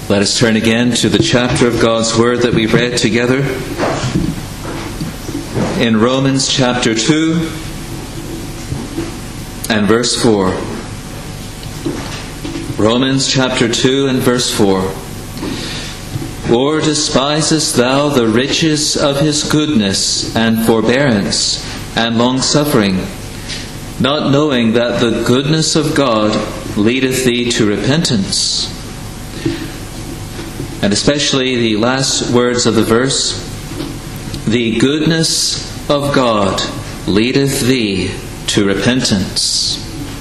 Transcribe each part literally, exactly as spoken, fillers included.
Let us turn again to the chapter of God's Word that we read together in Romans chapter two and verse four. Romans chapter two and verse four. Or despisest thou the riches of his goodness and forbearance and long-suffering, not knowing that the goodness of God leadeth thee to repentance? And especially the last words of the verse, the goodness of God leadeth thee to repentance.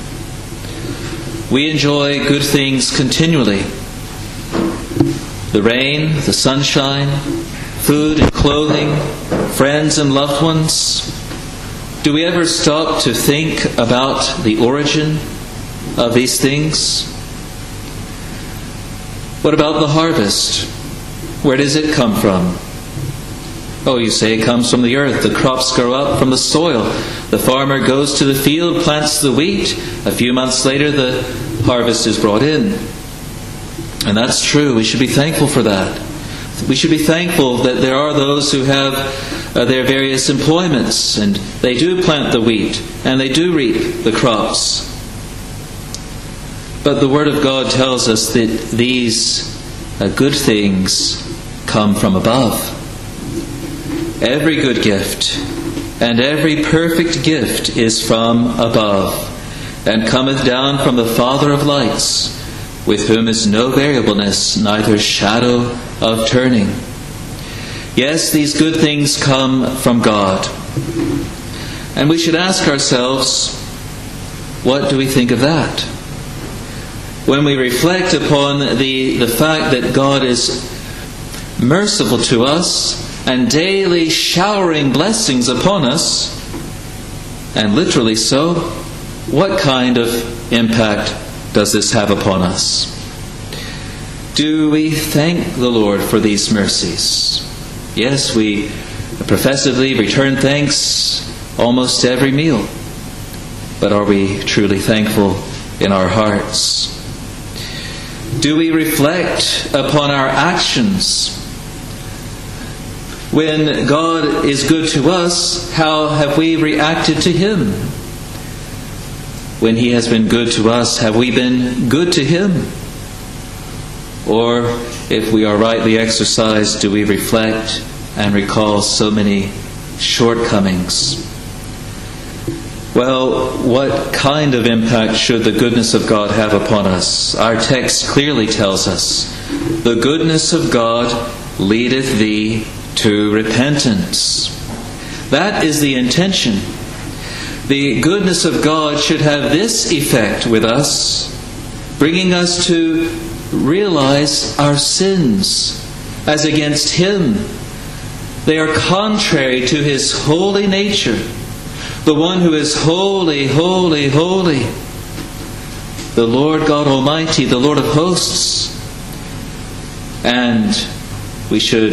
We enjoy good things continually. The rain, the sunshine, food and clothing, friends and loved ones. Do we ever stop to think about the origin of these things? What about the harvest? Where does it come from? Oh, you say it comes from the earth. The crops grow up from the soil. The farmer goes to the field, plants the wheat. A few months later, the harvest is brought in. And that's true. We should be thankful for that. We should be thankful that there are those who have uh, their various employments, and they do plant the wheat, and they do reap the crops. But the Word of God tells us that these uh, good things come from above. Every good gift and every perfect gift is from above, and cometh down from the Father of lights, with whom is no variableness, neither shadow of turning. Yes, these good things come from God. And we should ask ourselves, what do we think of that? When we reflect upon the, the fact that God is merciful to us and daily showering blessings upon us, and literally so, what kind of impact does this have upon us? Do we thank the Lord for these mercies? Yes, we professively return thanks almost every meal. But are we truly thankful in our hearts? Do we reflect upon our actions? When God is good to us, how have we reacted to Him? When He has been good to us, have we been good to Him? Or, if we are rightly exercised, do we reflect and recall so many shortcomings? Well, what kind of impact should the goodness of God have upon us? Our text clearly tells us, the goodness of God leadeth thee to repentance. That is the intention. The goodness of God should have this effect with us, bringing us to realize our sins as against Him. They are contrary to His holy nature, the one who is holy, holy, holy, the Lord God Almighty, the Lord of hosts. And we should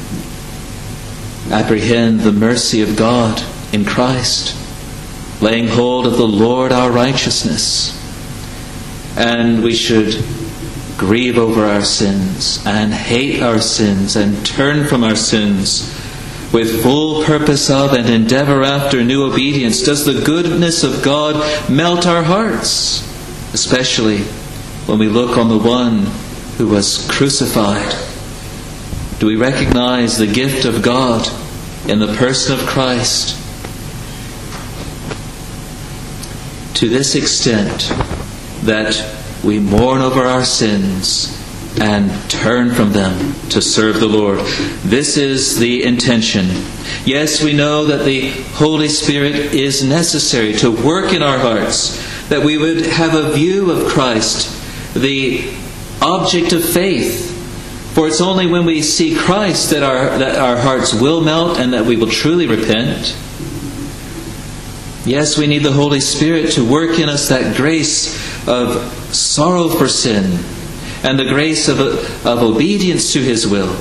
apprehend the mercy of God in Christ, laying hold of the Lord our righteousness. And we should grieve over our sins and hate our sins and turn from our sins with full purpose of and endeavor after new obedience. Does the goodness of God melt our hearts, especially when we look on the one who was crucified? Do we recognize the gift of God in the person of Christ? To this extent that we mourn over our sins and turn from them to serve the Lord. This is the intention. Yes, we know that the Holy Spirit is necessary to work in our hearts, that we would have a view of Christ, the object of faith. For it's only when we see Christ that our, that our hearts will melt and that we will truly repent. Yes, we need the Holy Spirit to work in us that grace of sorrow for sin and the grace of, of obedience to His will.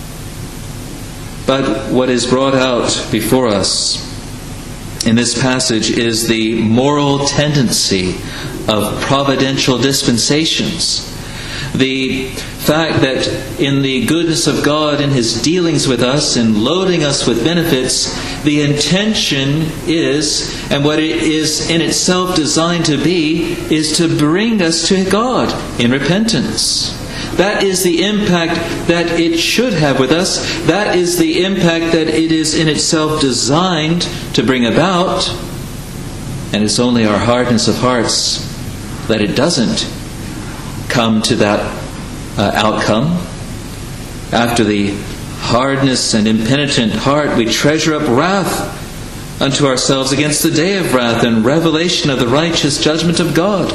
But what is brought out before us in this passage is the moral tendency of providential dispensations. The fact that in the goodness of God, in His dealings with us, in loading us with benefits, the intention is, and what it is in itself designed to be, is to bring us to God in repentance. That is the impact that it should have with us. That is the impact that it is in itself designed to bring about. And it's only our hardness of hearts that it doesn't come to that uh, outcome. After the hardness and impenitent heart, we treasure up wrath unto ourselves against the day of wrath and revelation of the righteous judgment of God.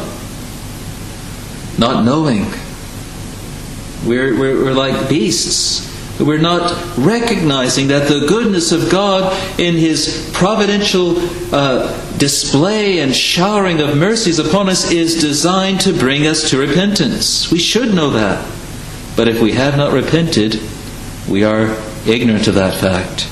Not knowing. We're, we're, we're like beasts. We're not recognizing that the goodness of God in His providential uh, display and showering of mercies upon us is designed to bring us to repentance. We should know that. But if we have not repented, we are ignorant of that fact.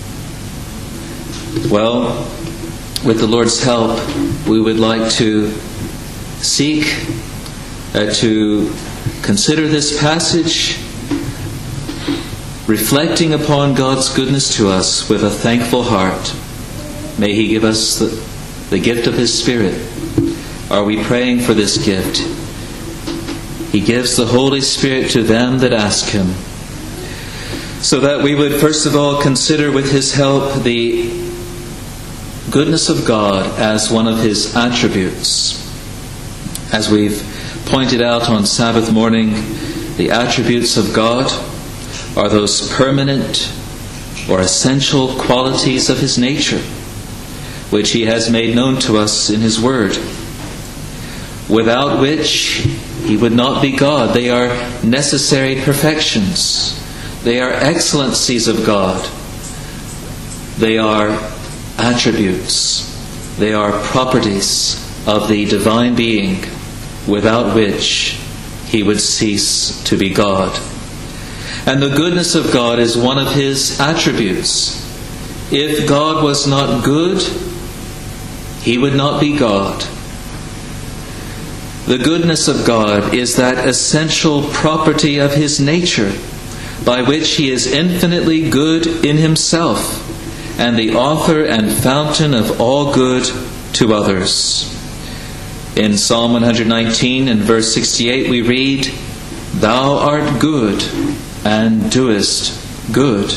Well, with the Lord's help, we would like to seek uh, to consider this passage, reflecting upon God's goodness to us with a thankful heart. May He give us the, the gift of His Spirit. Are we praying for this gift? He gives the Holy Spirit to them that ask Him. So that we would first of all consider with His help the goodness of God as one of His attributes. As we've pointed out on Sabbath morning, the attributes of God are those permanent or essential qualities of His nature, which He has made known to us in His Word, without which He would not be God. They are necessary perfections. They are excellencies of God. They are attributes. They are properties of the divine being, without which He would cease to be God. And the goodness of God is one of His attributes. If God was not good, He would not be God. The goodness of God is that essential property of His nature, by which He is infinitely good in Himself, and the author and fountain of all good to others. In Psalm one nineteen and verse sixty-eight we read, "Thou art good and doest good."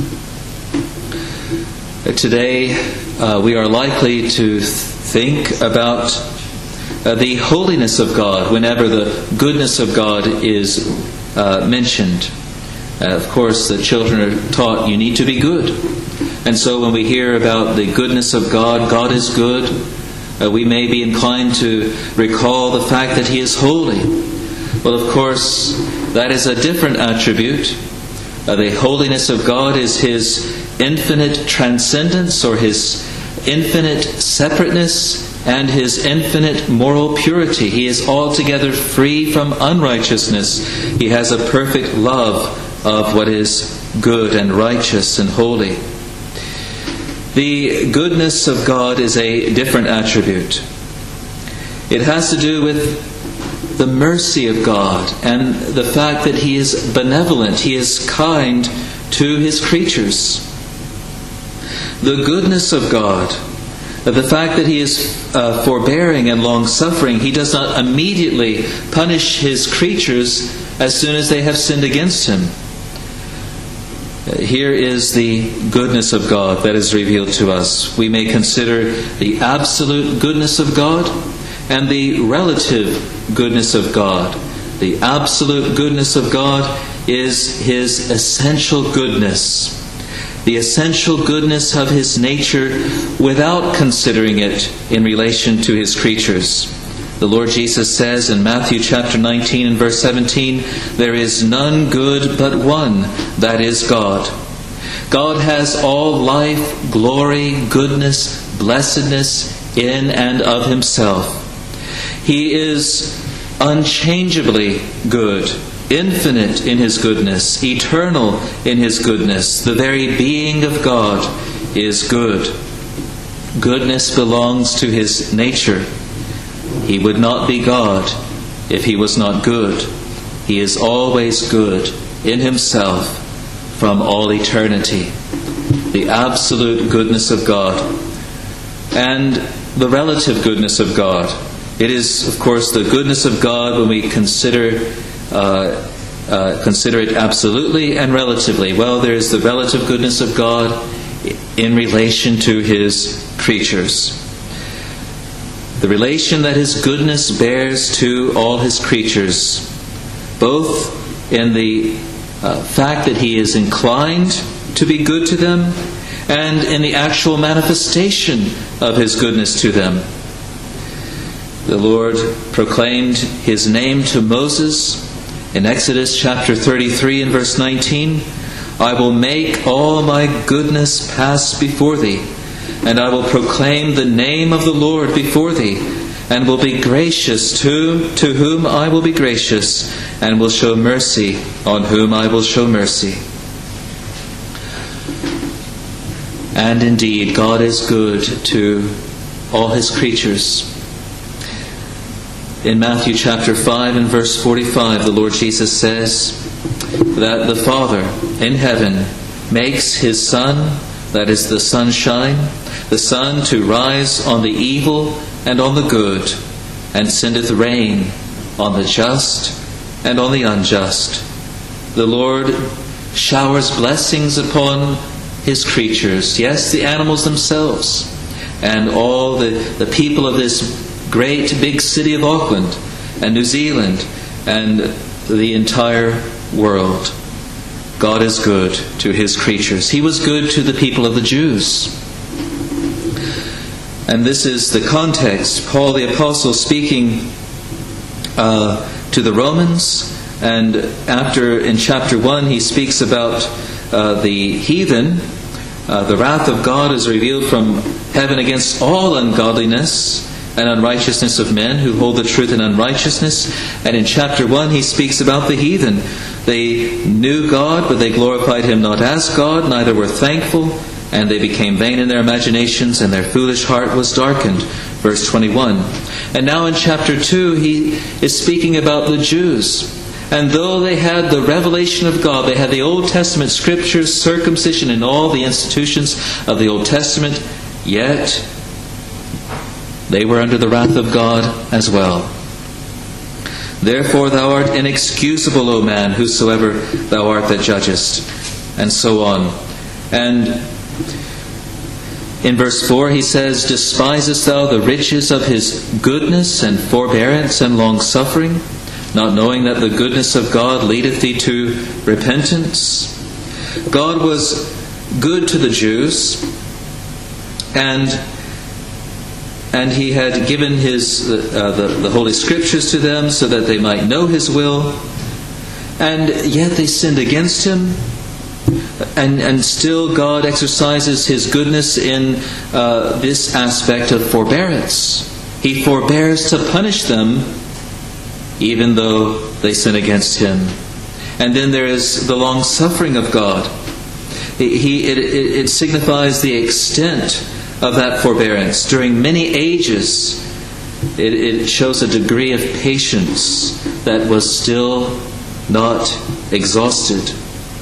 Today uh, we are likely to think about uh, the holiness of God whenever the goodness of God is uh, mentioned. Uh, of course, the children are taught you need to be good. And so when we hear about the goodness of God, God is good, uh, we may be inclined to recall the fact that He is holy. Well, of course, that is a different attribute. Uh, the holiness of God is His infinite transcendence, or His infinite separateness, and His infinite moral purity. He is altogether free from unrighteousness. He has a perfect love of what is good and righteous and holy. The goodness of God is a different attribute. It has to do with the mercy of God and the fact that He is benevolent, He is kind to His creatures. The goodness of God, the fact that He is uh, forbearing and long-suffering. He does not immediately punish His creatures as soon as they have sinned against Him. Here is the goodness of God that is revealed to us. We may consider the absolute goodness of God and the relative goodness of God. The absolute goodness of God is His essential goodness. The essential goodness of His nature without considering it in relation to His creatures. The Lord Jesus says in Matthew chapter nineteen and verse seventeen, "There is none good but one, that is God." God has all life, glory, goodness, blessedness in and of Himself. He is unchangeably good, infinite in His goodness, eternal in His goodness. The very being of God is good. Goodness belongs to His nature. He would not be God if He was not good. He is always good in himself from all eternity. The absolute goodness of God. And the relative goodness of God. It is, of course, the goodness of God when we consider uh, uh, consider it absolutely and relatively. Well, there is the relative goodness of God in relation to his creatures. The relation that his goodness bears to all his creatures, both in the uh, fact that he is inclined to be good to them, and in the actual manifestation of his goodness to them. The Lord proclaimed his name to Moses in Exodus chapter thirty-three and verse nineteen. I will make all my goodness pass before thee, and I will proclaim the name of the Lord before thee, and will be gracious to, to whom I will be gracious, and will show mercy on whom I will show mercy. And indeed, God is good to all his creatures. In Matthew chapter five and verse forty-five, the Lord Jesus says that the Father in heaven makes his sun, that is the sunshine, the sun to rise on the evil and on the good, and sendeth rain on the just and on the unjust. The Lord showers blessings upon his creatures, yes, the animals themselves, and all the, the people of this great big city of Auckland and New Zealand and the entire world. God is good to his creatures. He was good to the people of the Jews. And this is the context. Paul the Apostle speaking uh, to the Romans, and after in chapter one he speaks about uh, the heathen. Uh, the wrath of God is revealed from heaven against all ungodliness and unrighteousness of men who hold the truth in unrighteousness. And in chapter one he speaks about the heathen. They knew God, but they glorified him not as God, neither were thankful, and they became vain in their imaginations, and their foolish heart was darkened. Verse twenty-one. And now in chapter two he is speaking about the Jews. And though they had the revelation of God, they had the Old Testament scriptures, circumcision, and all the institutions of the Old Testament, yet they were under the wrath of God as well. Therefore thou art inexcusable, O man, whosoever thou art that judgest. And so on. And in verse four he says, despisest thou the riches of his goodness and forbearance and long-suffering, not knowing that the goodness of God leadeth thee to repentance? God was good to the Jews, and and he had given his uh, the, the Holy Scriptures to them so that they might know his will, and yet they sinned against him, and, and still God exercises his goodness in uh, this aspect of forbearance. He forbears to punish them even though they sin against him. And then there is the long suffering of God. He, it, it, it signifies the extent of that forbearance. During many ages, it, it shows a degree of patience that was still not exhausted.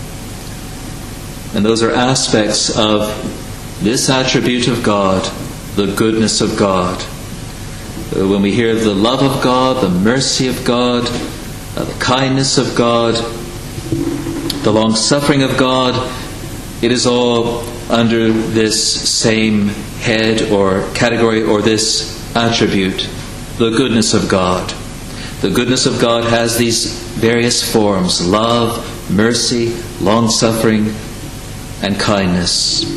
And those are aspects of this attribute of God, the goodness of God. When we hear the love of God, the mercy of God, uh, the kindness of God, the long-suffering of God, it is all under this same head or category or this attribute, the goodness of God. The goodness of God has these various forms: love, mercy, long-suffering, and kindness.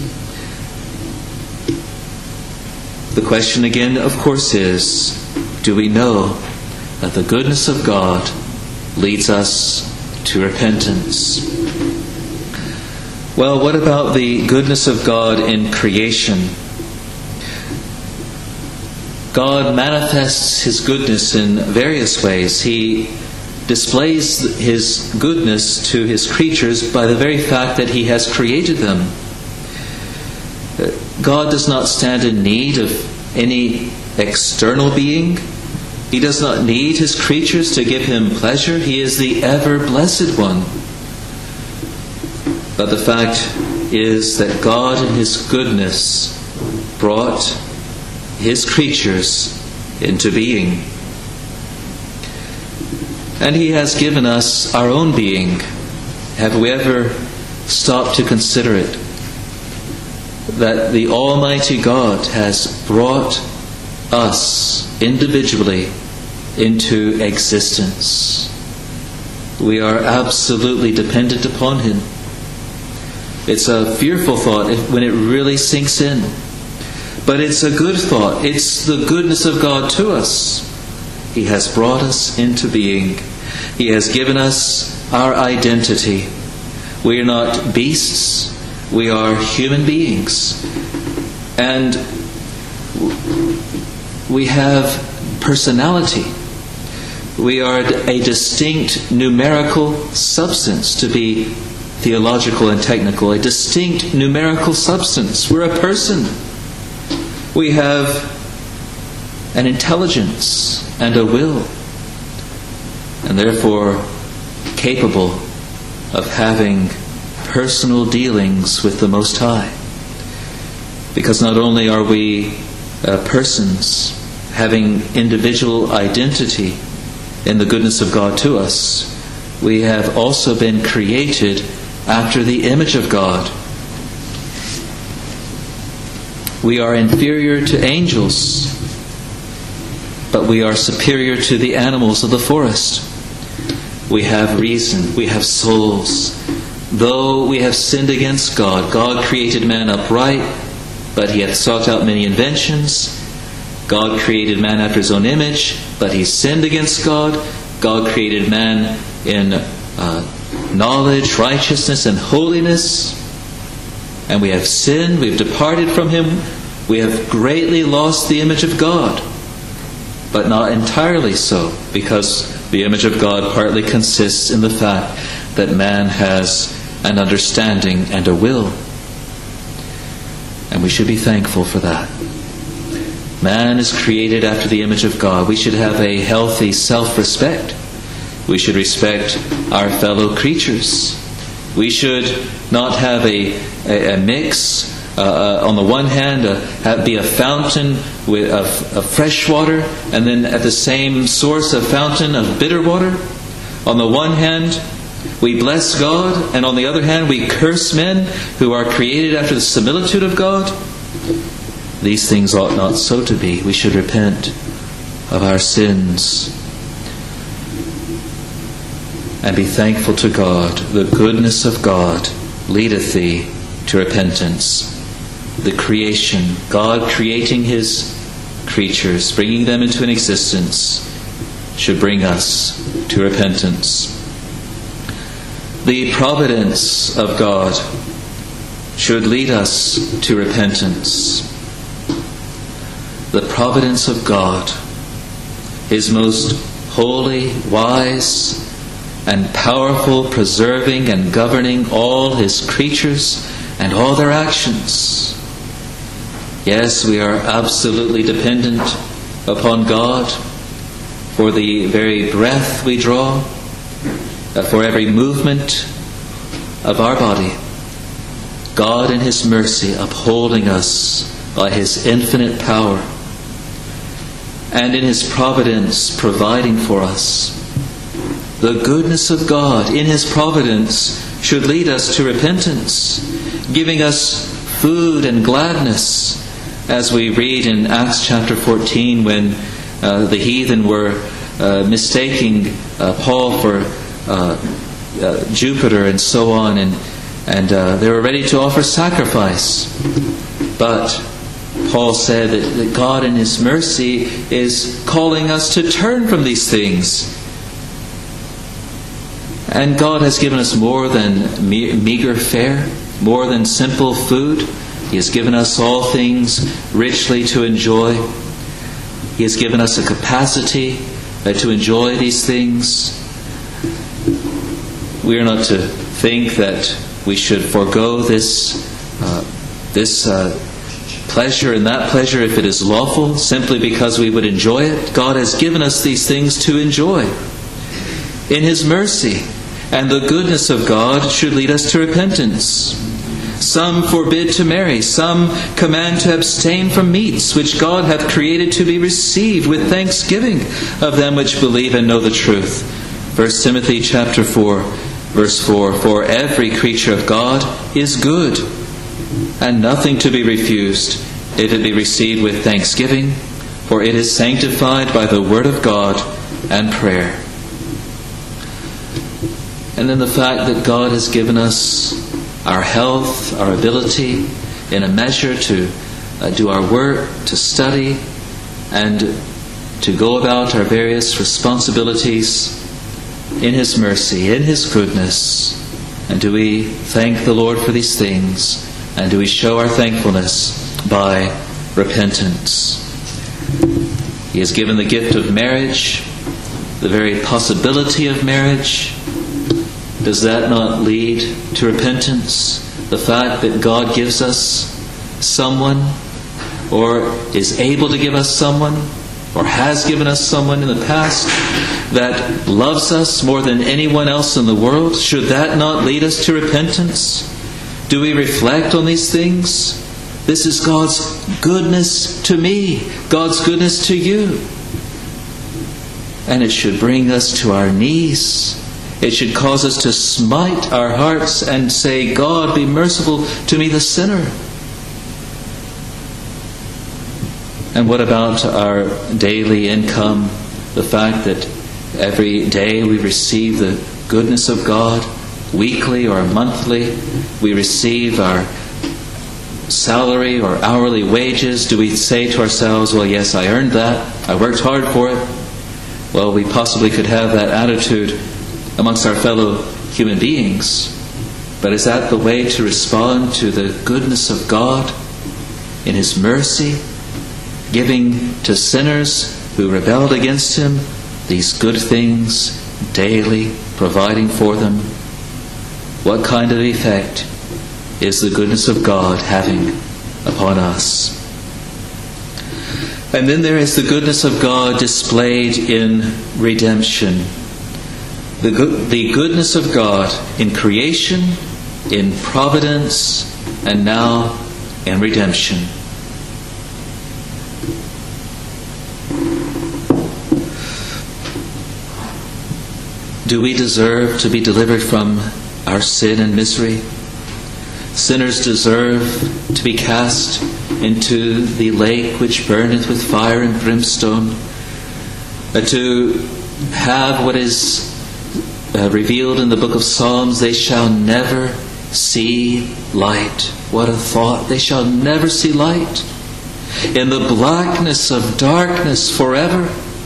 The question again, of course, is, do we know that the goodness of God leads us to repentance? Well, what about the goodness of God in creation? God manifests his goodness in various ways. He displays his goodness to his creatures by the very fact that he has created them. God does not stand in need of any external being He does not need his creatures to give him pleasure. He is the ever-blessed one. But the fact is that God in his goodness brought his creatures into being. And he has given us our own being. Have we ever stopped to consider it? That the Almighty God has brought us individually into existence. We are absolutely dependent upon him. It's a fearful thought when it really sinks in. But it's a good thought. It's the goodness of God to us. He has brought us into being. He has given us our identity. We are not beasts. We are human beings. And we have personality. We are a distinct numerical substance, to be theological and technical. A distinct numerical substance. We're a person. We have an intelligence and a will, and therefore capable of having personal dealings with the Most High. Because not only are we uh, persons having individual identity in the goodness of God to us, we have also been created after the image of God. We are inferior to angels, but we are superior to the animals of the forest. We have reason, we have souls. Though we have sinned against God, God created man upright, but he hath sought out many inventions. God created man after his own image, but he sinned against God. God created man in uh, knowledge, righteousness, and holiness. And we have sinned, we have departed from him, we have greatly lost the image of God. But not entirely so, because the image of God partly consists in the fact that man has an understanding and a will. And we should be thankful for that. Man is created after the image of God. We should have a healthy self-respect. We should respect our fellow creatures. We should not have a, a, a mix. Uh, uh, on the one hand, uh, have, be a fountain with, of, of fresh water, and then at the same source a fountain of bitter water. On the one hand, we bless God, and on the other hand, we curse men who are created after the similitude of God. These things ought not so to be. We should repent of our sins and be thankful to God. The goodness of God leadeth thee to repentance. The creation, God creating his creatures, bringing them into an existence, should bring us to repentance. The providence of God should lead us to repentance. The providence of God, his most holy, wise, and powerful, preserving and governing all his creatures and all their actions. Yes, we are absolutely dependent upon God for the very breath we draw, for every movement of our body. God in his mercy upholding us by his infinite power, and in his providence providing for us. The goodness of God in his providence should lead us to repentance, giving us food and gladness, as we read in Acts chapter fourteen, when uh, the heathen were uh, mistaking uh, Paul for uh, uh, Jupiter and so on, and, and uh, they were ready to offer sacrifice. But Paul said that, that God in his mercy is calling us to turn from these things. And God has given us more than me- meager fare, more than simple food. He has given us all things richly to enjoy. He has given us a capacity uh, to enjoy these things. We are not to think that we should forego this, uh, this uh, pleasure in that pleasure if it is lawful, simply because we would enjoy it. God has given us these things to enjoy. In His mercy and the goodness of God should lead us to repentance. Some forbid to marry, some command to abstain from meats which God hath created to be received with thanksgiving of them which believe and know the truth. First Timothy chapter four, verse four, for every creature of God is good, and nothing to be refused, if it be received with thanksgiving, for it is sanctified by the word of God and prayer. And then the fact that God has given us our health, our ability, in a measure to uh, do our work, to study, and to go about our various responsibilities in His mercy, in His goodness. And do we thank the Lord for these things? And do we show our thankfulness by repentance? He has given the gift of marriage, the very possibility of marriage. Does that not lead to repentance? The fact that God gives us someone, or is able to give us someone, or has given us someone in the past that loves us more than anyone else in the world, should that not lead us to repentance? Do we reflect on these things? This is God's goodness to me, God's goodness to you. And it should bring us to our knees. It should cause us to smite our hearts and say, God, be merciful to me, the sinner. And what about our daily income? The fact that every day we receive the goodness of God, weekly or monthly, we receive our salary or hourly wages. Do we say to ourselves, well, yes, I earned that, I worked hard for it? Well, we possibly could have that attitude amongst our fellow human beings. But is that the way to respond to the goodness of God in His mercy, giving to sinners who rebelled against Him these good things daily, providing for them? What kind of effect is the goodness of God having upon us? And then there is the goodness of God displayed in redemption. The, good, the goodness of God in creation, in providence, and now in redemption. Do we deserve to be delivered from our sin and misery? Sinners deserve to be cast into the lake which burneth with fire and brimstone, uh, to have what is Uh, revealed in the book of Psalms, they shall never see light. What a thought! They shall never see light. In the blackness of darkness forever,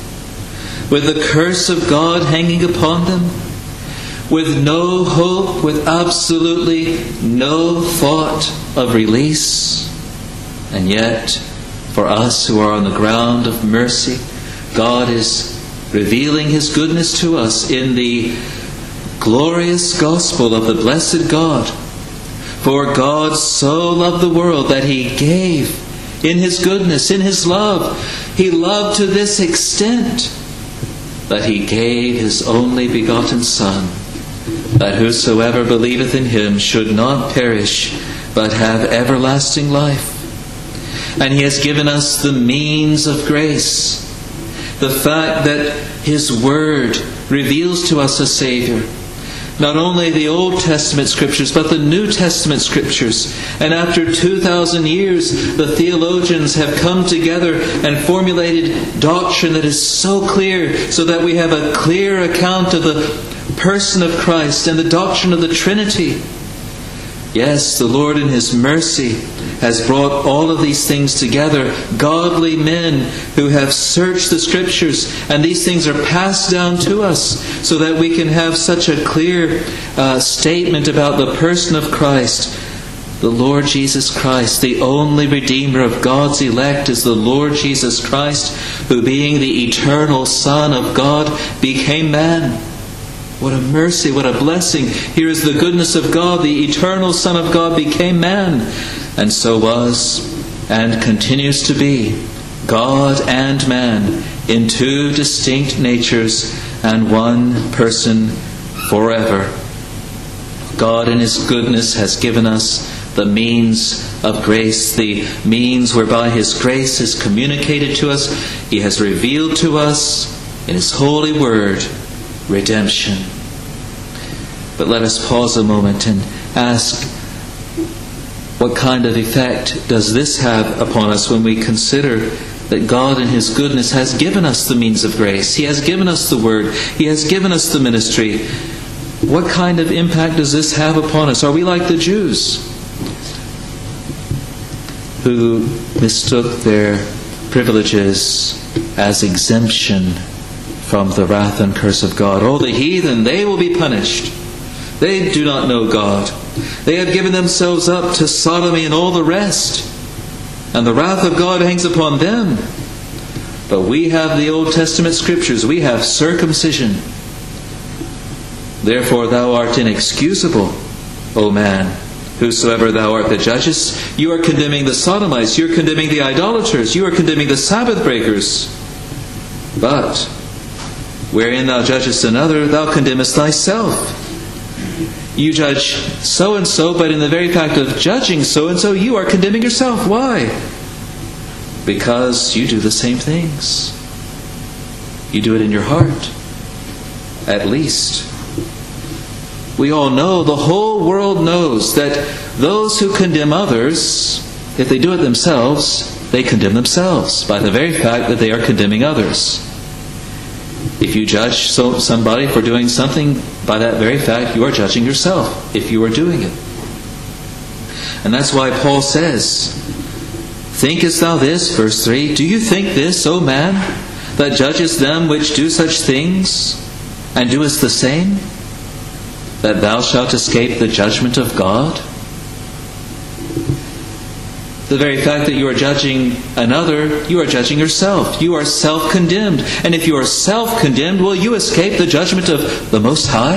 with the curse of God hanging upon them, with no hope, with absolutely no thought of release. And yet, for us who are on the ground of mercy, God is revealing His goodness to us in the glorious gospel of the blessed God. For God so loved the world that He gave in His goodness, in His love. He loved to this extent that He gave His only begotten Son, that whosoever believeth in Him should not perish, but have everlasting life. And He has given us the means of grace. The fact that His Word reveals to us a Savior. Not only the Old Testament Scriptures, but the New Testament Scriptures. And after two thousand years, the theologians have come together and formulated doctrine that is so clear, so that we have a clear account of the person of Christ and the doctrine of the Trinity. Yes, the Lord in His mercy has brought all of these things together. Godly men who have searched the Scriptures, and these things are passed down to us so that we can have such a clear uh, statement about the person of Christ. The Lord Jesus Christ, the only Redeemer of God's elect, is the Lord Jesus Christ, who being the eternal Son of God became man. What a mercy, what a blessing. Here is the goodness of God. The eternal Son of God became man, and so was and continues to be God and man in two distinct natures and one person forever. God in His goodness has given us the means of grace, the means whereby His grace is communicated to us. He has revealed to us in His holy word redemption. But let us pause a moment and ask, what kind of effect does this have upon us when we consider that God in His goodness has given us the means of grace? He has given us the word. He has given us the ministry. What kind of impact does this have upon us? Are we like the Jews who mistook their privileges as exemption from the wrath and curse of God? Oh, the heathen, they will be punished. They do not know God. They have given themselves up to sodomy and all the rest, and the wrath of God hangs upon them. But we have the Old Testament Scriptures. We have circumcision. Therefore thou art inexcusable, O man, whosoever thou art that judgest. You are condemning the sodomites. You are condemning the idolaters. You are condemning the Sabbath breakers. But wherein thou judgest another, thou condemnest thyself. You judge so-and-so, but in the very fact of judging so-and-so, you are condemning yourself. Why? Because you do the same things. You do it in your heart, at least. We all know, the whole world knows, that those who condemn others, if they do it themselves, they condemn themselves by the very fact that they are condemning others. If you judge so, somebody for doing something, by that very fact, you are judging yourself if you are doing it. And that's why Paul says, thinkest thou this, verse three, do you think this, O man, that judgest them which do such things, and doest the same, that thou shalt escape the judgment of God? The very fact that you are judging another, you are judging yourself. You are self-condemned. And if you are self-condemned, will you escape the judgment of the Most High?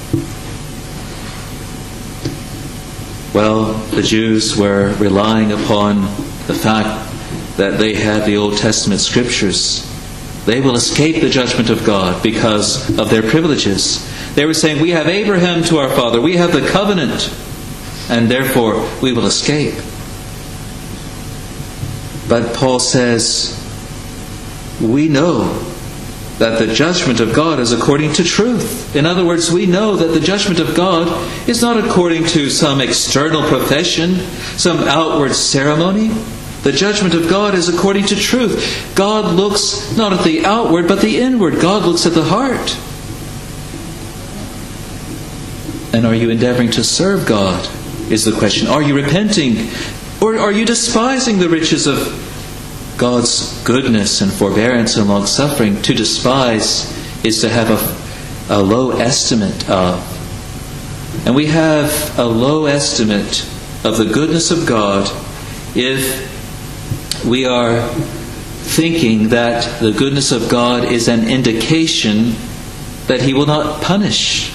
Well, the Jews were relying upon the fact that they had the Old Testament Scriptures. They will escape the judgment of God because of their privileges. They were saying, we have Abraham to our father, we have the covenant, and therefore we will escape. But Paul says, we know that the judgment of God is according to truth. In other words, we know that the judgment of God is not according to some external profession, some outward ceremony. The judgment of God is according to truth. God looks not at the outward, but the inward. God looks at the heart. And are you endeavoring to serve God, is the question. Are you repenting? Or are you despising the riches of God's goodness and forbearance and long-suffering? To despise is to have a, a low estimate of. And we have a low estimate of the goodness of God if we are thinking that the goodness of God is an indication that He will not punish.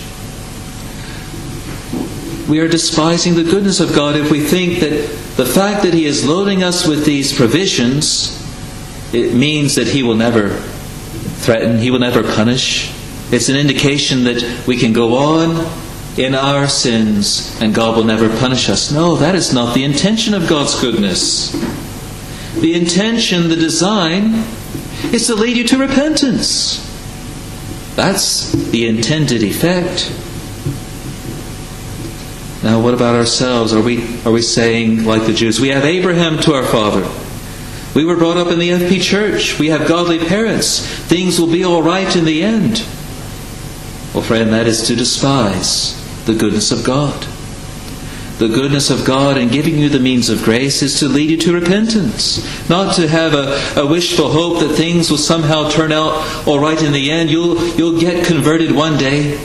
We are despising the goodness of God if we think that the fact that He is loading us with these provisions, it means that He will never threaten, He will never punish. It's an indication that we can go on in our sins and God will never punish us. No, that is not the intention of God's goodness. The intention, the design, is to lead you to repentance. That's the intended effect. Now, what about ourselves? Are we are we saying, like the Jews, we have Abraham to our father. We were brought up in the F P church. We have godly parents. Things will be all right in the end. Well, friend, that is to despise the goodness of God. The goodness of God in giving you the means of grace is to lead you to repentance. Not to have a, a wishful hope that things will somehow turn out all right in the end. You'll, you'll get converted one day.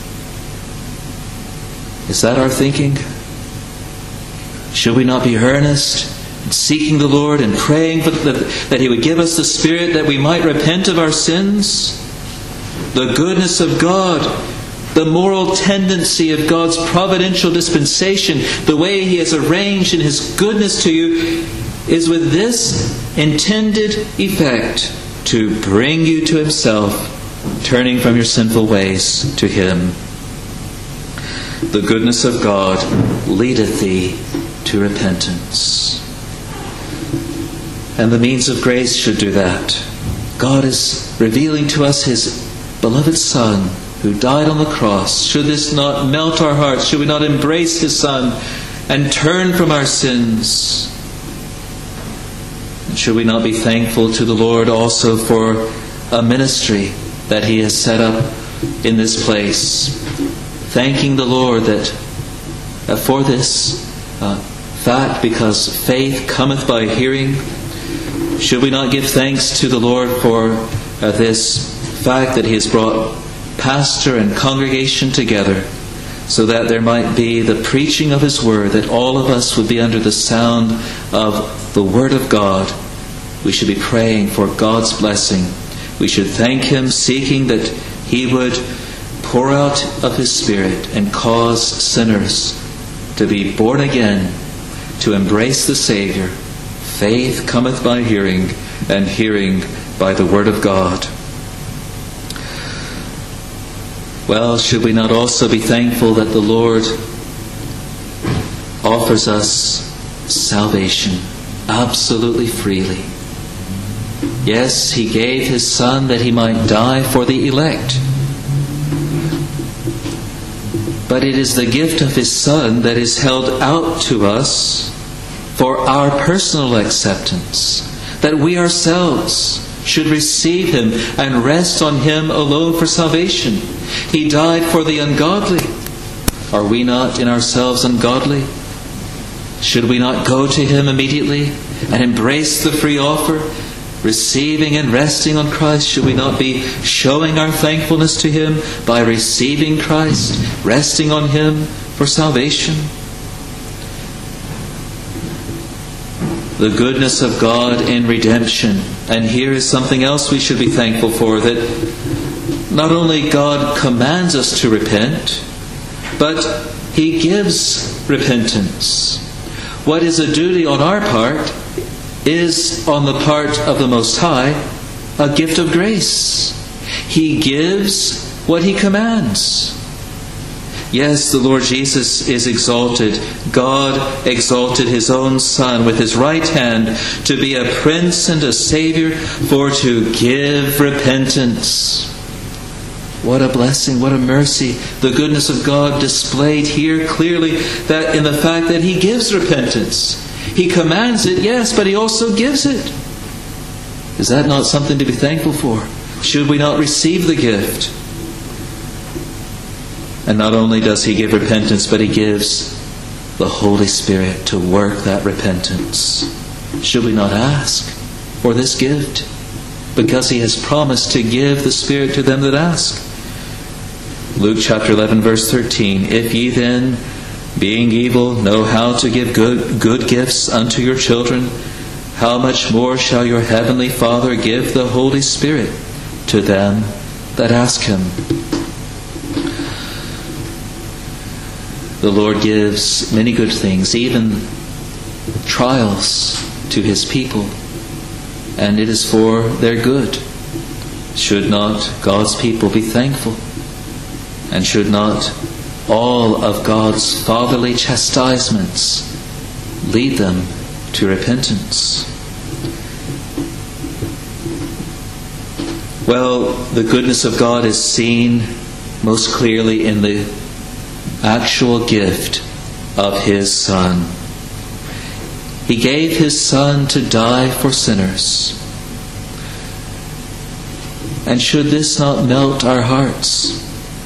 Is that our thinking? Should we not be earnest in seeking the Lord and praying for the, that He would give us the Spirit that we might repent of our sins? The goodness of God, the moral tendency of God's providential dispensation, the way He has arranged in His goodness to you, is with this intended effect, to bring you to Himself, turning from your sinful ways to Him. The goodness of God leadeth thee to repentance. And the means of grace should do that. God is revealing to us His beloved Son, who died on the cross. Should this not melt our hearts? Should we not embrace His Son and turn from our sins? And should we not be thankful to the Lord also for a ministry that He has set up in this place? Thanking the Lord that uh, for this uh, fact, because faith cometh by hearing. Should we not give thanks to the Lord for uh, this fact that He has brought pastor and congregation together, so that there might be the preaching of His Word, that all of us would be under the sound of the Word of God. We should be praying for God's blessing. We should thank Him, seeking that He would pour out of His Spirit and cause sinners to be born again, to embrace the Savior. Faith cometh by hearing, and hearing by the Word of God. Well, should we not also be thankful that the Lord offers us salvation absolutely freely? Yes, He gave His Son that He might die for the elect. But it is the gift of His Son that is held out to us for our personal acceptance, that we ourselves should receive Him and rest on Him alone for salvation. He died for the ungodly. Are we not in ourselves ungodly? Should we not go to Him immediately and embrace the free offer, receiving and resting on Christ? Should we not be showing our thankfulness to Him by receiving Christ, resting on Him for salvation? The goodness of God in redemption. And here is something else we should be thankful for, that not only God commands us to repent, but He gives repentance. What is a duty on our part is, on the part of the Most High, a gift of grace. He gives what He commands. Yes, the Lord Jesus is exalted. God exalted His own Son with His right hand to be a Prince and a Savior, for to give repentance. What a blessing, what a mercy. The goodness of God displayed here clearly, that in the fact that He gives repentance. He commands it, yes, but He also gives it. Is that not something to be thankful for? Should we not receive the gift? And not only does He give repentance, but He gives the Holy Spirit to work that repentance. Should we not ask for this gift? Because He has promised to give the Spirit to them that ask. Luke chapter eleven verse thirteen. If ye then, being evil, know how to give good, good gifts unto your children, how much more shall your heavenly Father give the Holy Spirit to them that ask Him? The Lord gives many good things, even trials, to His people, and it is for their good. Should not God's people be thankful? And should not all of God's fatherly chastisements lead them to repentance? Well, the goodness of God is seen most clearly in the actual gift of His Son. He gave His Son to die for sinners. And should this not melt our hearts?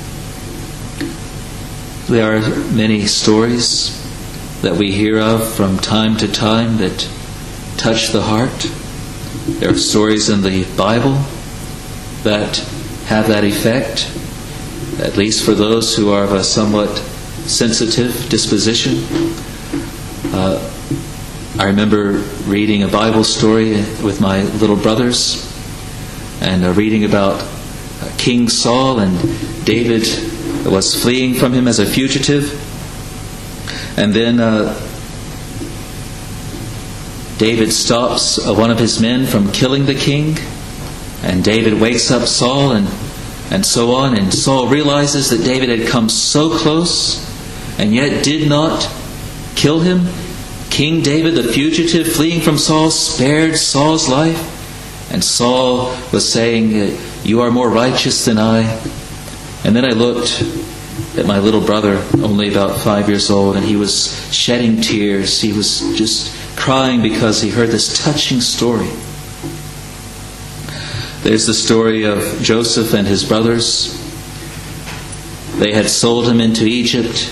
There are many stories that we hear of from time to time that touch the heart. There are stories in the Bible that have that effect, at least for those who are of a somewhat sensitive disposition. Uh, I remember reading a Bible story with my little brothers, and uh, reading about uh, King Saul, and David was fleeing from him as a fugitive. And then uh, David stops one of his men from killing the king, and David wakes up Saul, and, and so on, and Saul realizes that David had come so close and yet did not kill him. King David, the fugitive fleeing from Saul, spared Saul's life, and Saul was saying, "You are more righteous than I." And then I looked at my little brother, only about five years old, and he was shedding tears. He was just crying because he heard this touching story. There's the story of Joseph and his brothers. They had sold him into Egypt.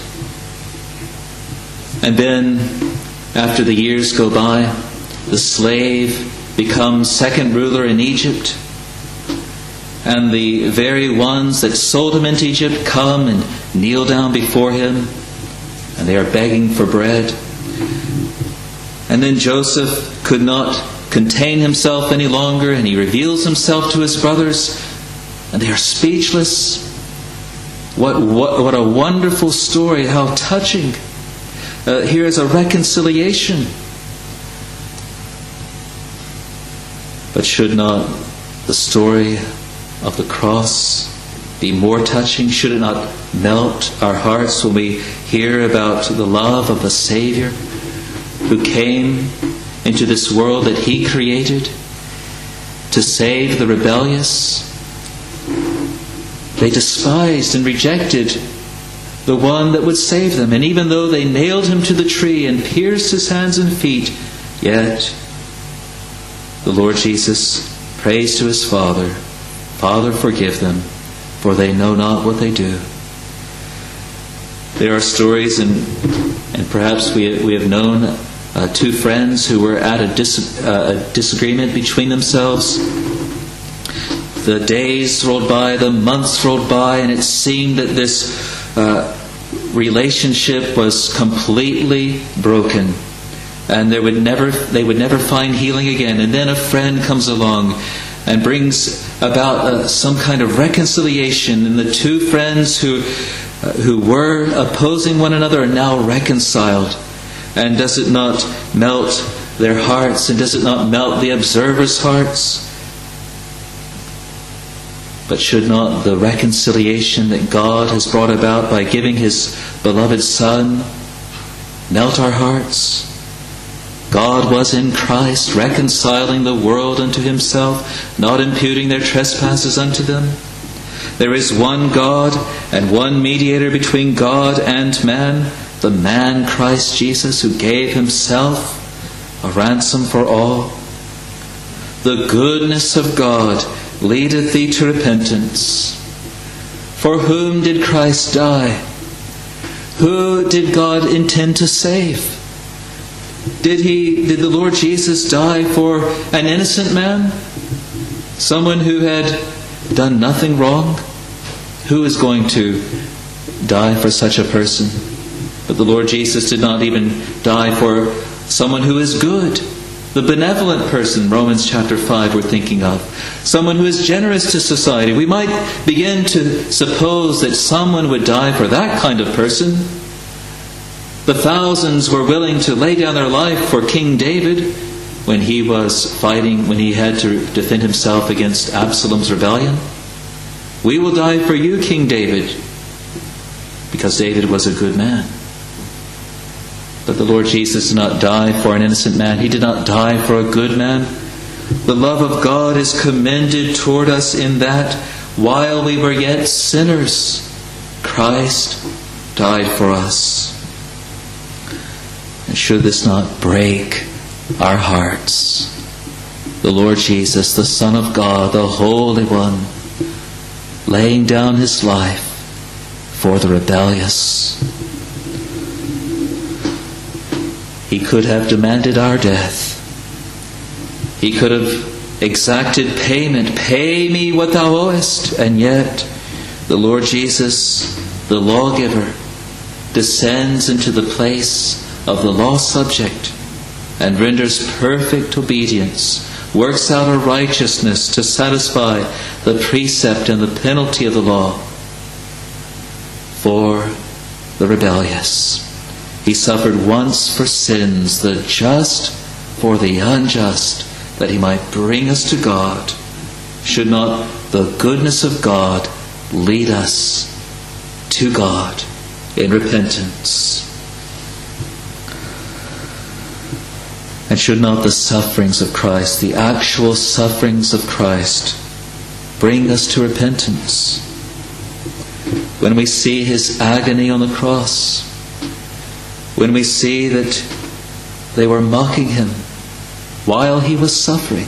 And then, after the years go by, the slave becomes second ruler in Egypt. And the very ones that sold him into Egypt come and kneel down before him, and they are begging for bread. And then Joseph could not contain himself any longer, and he reveals himself to his brothers, and they are speechless. What, what, what a wonderful story, how touching. Uh, here is a reconciliation. But should not the story of the cross be more touching? Should it not melt our hearts when we hear about the love of the Savior who came into this world that He created to save the rebellious? They despised and rejected the one that would save them. And even though they nailed Him to the tree and pierced His hands and feet, yet the Lord Jesus prays to His Father, "Father, forgive them, for they know not what they do." There are stories, and and perhaps we we have known uh, two friends who were at a, dis, uh, a disagreement between themselves. The days rolled by, the months rolled by, and it seemed that this uh, relationship was completely broken, and there would never they would never find healing again. And then a friend comes along and brings about uh, some kind of reconciliation, and the two friends who uh, who were opposing one another are now reconciled. And does it not melt their hearts, and does it not melt the observers' hearts? But should not the reconciliation that God has brought about by giving His beloved Son melt our hearts? God was in Christ, reconciling the world unto Himself, not imputing their trespasses unto them. There is one God and one mediator between God and man, the man Christ Jesus, who gave Himself a ransom for all. The goodness of God leadeth thee to repentance. For whom did Christ die? Who did God intend to save? Did he? Did the Lord Jesus die for an innocent man? Someone who had done nothing wrong? Who is going to die for such a person? But the Lord Jesus did not even die for someone who is good. The benevolent person, Romans chapter five, we're thinking of. Someone who is generous to society. We might begin to suppose that someone would die for that kind of person. The thousands were willing to lay down their life for King David when he was fighting, when he had to defend himself against Absalom's rebellion. We will die for you, King David, because David was a good man. But the Lord Jesus did not die for an innocent man. He did not die for a good man. The love of God is commended toward us in that while we were yet sinners, Christ died for us. And should this not break our hearts? The Lord Jesus, the Son of God, the Holy One, laying down His life for the rebellious. He could have demanded our death. He could have exacted payment. Pay me what thou owest. And yet, the Lord Jesus, the lawgiver, descends into the place of the law subject and renders perfect obedience, works out a righteousness to satisfy the precept and the penalty of the law for the rebellious. He suffered once for sins, the just for the unjust, that he might bring us to God. Should not the goodness of God lead us to God in repentance? And should not the sufferings of Christ, the actual sufferings of Christ, bring us to repentance? When we see his agony on the cross, when we see that they were mocking him while he was suffering,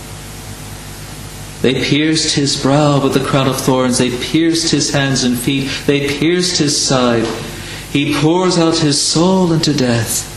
they pierced his brow with the crown of thorns, they pierced his hands and feet, they pierced his side. He pours out his soul into death.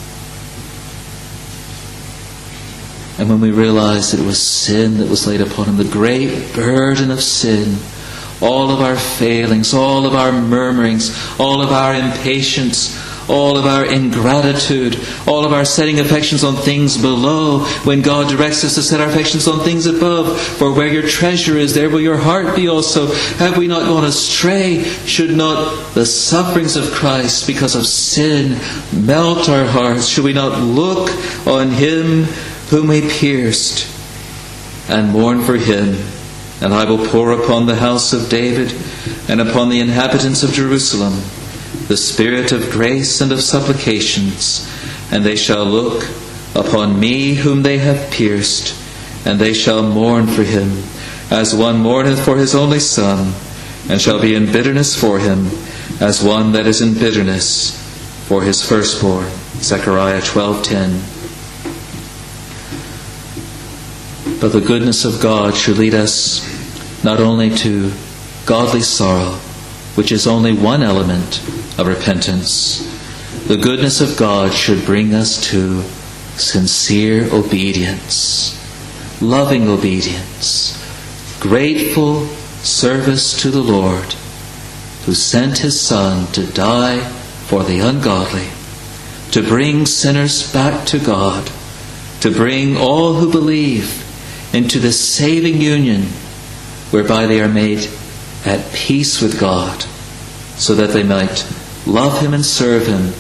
And when we realize that it was sin that was laid upon him, the great burden of sin, all of our failings, all of our murmurings, all of our impatience, all of our ingratitude, all of our setting affections on things below, when God directs us to set our affections on things above. For where your treasure is, there will your heart be also. Have we not gone astray? Should not the sufferings of Christ because of sin melt our hearts? Should we not look on him whom he pierced and mourn for him? And I will pour upon the house of David and upon the inhabitants of Jerusalem the spirit of grace and of supplications, and they shall look upon me whom they have pierced, and they shall mourn for him, as one mourneth for his only son, and shall be in bitterness for him, as one that is in bitterness for his firstborn. Zechariah twelve ten. But the goodness of God should lead us not only to godly sorrow, which is only one element of repentance. The goodness of God should bring us to sincere obedience, loving obedience, grateful service to the Lord, who sent his Son to die for the ungodly, to bring sinners back to God, to bring all who believe into the saving union whereby they are made at peace with God, so that they might love him and serve him.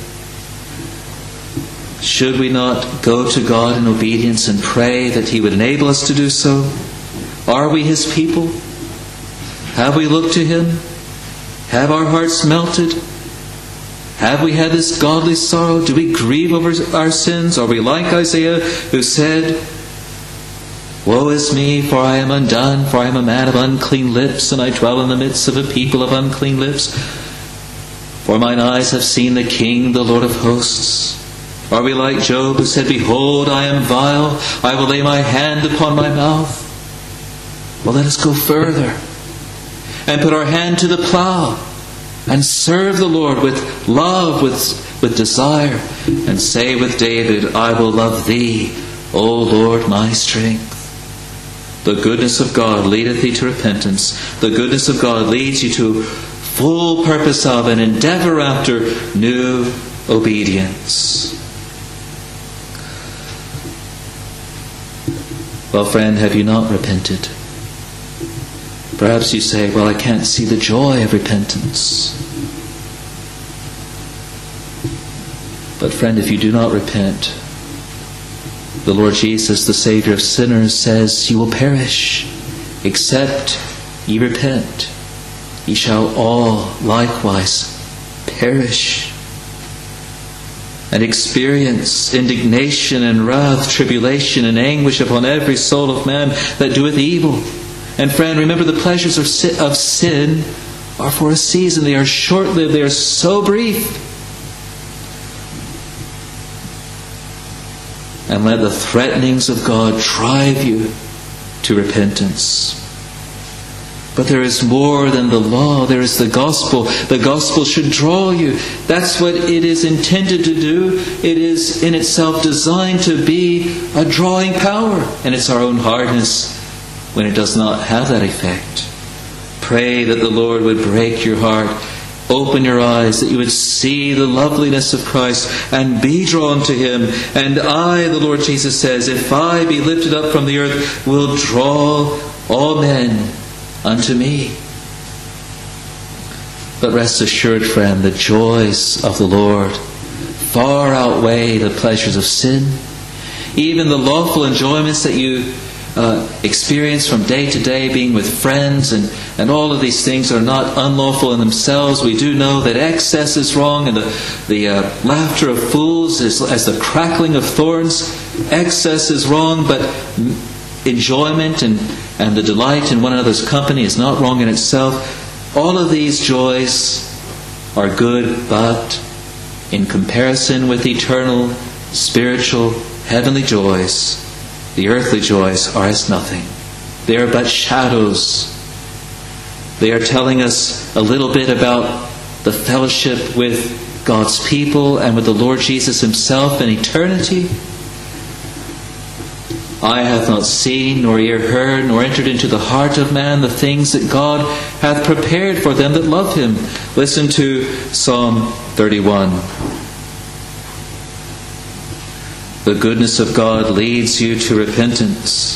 Should we not go to God in obedience and pray that he would enable us to do so? Are we his people? Have we looked to him? Have our hearts melted? Have we had this godly sorrow? Do we grieve over our sins? Are we like Isaiah, who said, "Woe is me, for I am undone, for I am a man of unclean lips, and I dwell in the midst of a people of unclean lips. For mine eyes have seen the King, the Lord of hosts"? Are we like Job, who said, "Behold, I am vile, I will lay my hand upon my mouth"? Well, let us go further and put our hand to the plow and serve the Lord with love, with, with desire, and say with David, "I will love thee, O Lord, my strength." The goodness of God leadeth thee to repentance. The goodness of God leads you to full purpose of and endeavor after new obedience. Well, friend, have you not repented? Perhaps you say, "Well, I can't see the joy of repentance." But friend, if you do not repent, the Lord Jesus, the Savior of sinners, says, "You will perish, except ye repent. Ye shall all likewise perish, and experience indignation and wrath, tribulation and anguish upon every soul of man that doeth evil." And friend, remember, the pleasures of sin, of sin are for a season. They are short-lived. They are so brief. And let the threatenings of God drive you to repentance. But there is more than the law. There is the gospel. The gospel should draw you. That's what it is intended to do. It is in itself designed to be a drawing power. And it's our own hardness when it does not have that effect. Pray that the Lord would break your heart, open your eyes, that you would see the loveliness of Christ and be drawn to him. And I, the Lord Jesus says, "If I be lifted up from the earth, will draw all men unto me." But rest assured, friend, the joys of the Lord far outweigh the pleasures of sin. even the lawful enjoyments that you uh, experience from day to day, being with friends, and, and all of these things are not unlawful in themselves. We do know that excess is wrong, and the, the uh, laughter of fools is as the crackling of thorns. Excess is wrong, but enjoyment and, and the delight in one another's company is not wrong in itself. All of these joys are good, but in comparison with eternal, spiritual, heavenly joys, the earthly joys are as nothing. They are but shadows. They are telling us a little bit about the fellowship with God's people and with the Lord Jesus Himself in eternity. Eye hath not seen, nor ear heard, nor entered into the heart of man the things that God hath prepared for them that love Him. Listen to Psalm thirty-one. The goodness of God leads you to repentance.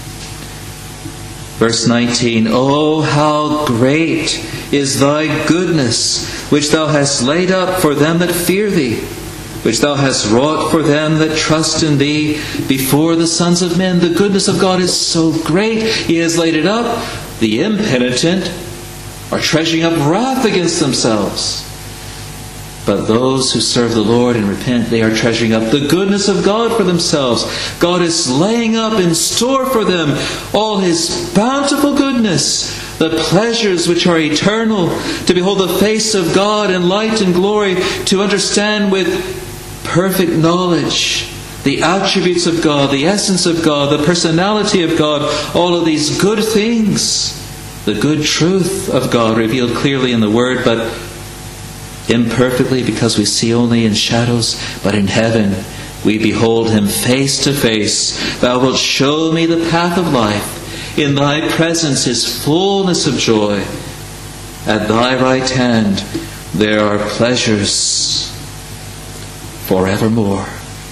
Verse nineteen. Oh, how great is thy goodness, which thou hast laid up for them that fear thee, which thou hast wrought for them that trust in thee before the sons of men. The goodness of God is so great. He has laid it up. The impenitent are treasuring up wrath against themselves. But those who serve the Lord and repent, they are treasuring up the goodness of God for themselves. God is laying up in store for them all His bountiful goodness, the pleasures which are eternal, to behold the face of God in light and glory, to understand with perfect knowledge the attributes of God, the essence of God, the personality of God, all of these good things, the good truth of God revealed clearly in the Word, but imperfectly because we see only in shadows. But in heaven we behold Him face to face. Thou wilt show me the path of life. In Thy presence is fullness of joy. At Thy right hand there are pleasures forevermore.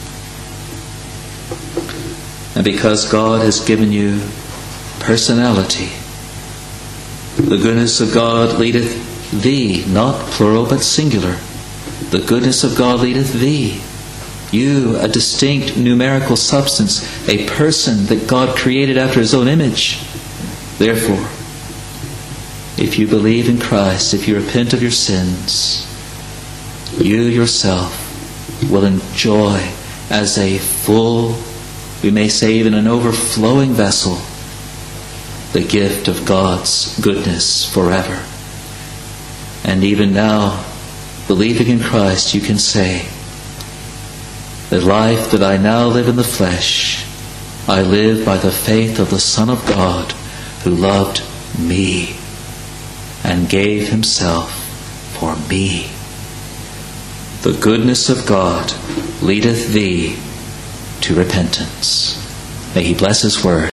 And because God has given you personality, the goodness of God leadeth thee, not plural but singular. The goodness of God leadeth thee. You, a distinct numerical substance, a person that God created after His own image. Therefore, if you believe in Christ, if you repent of your sins, you yourself will enjoy as a full, we may say even an overflowing vessel, the gift of God's goodness forever. And even now, believing in Christ, you can say, the life that I now live in the flesh, I live by the faith of the Son of God, who loved me and gave Himself for me. The goodness of God leadeth thee to repentance. May He bless His word.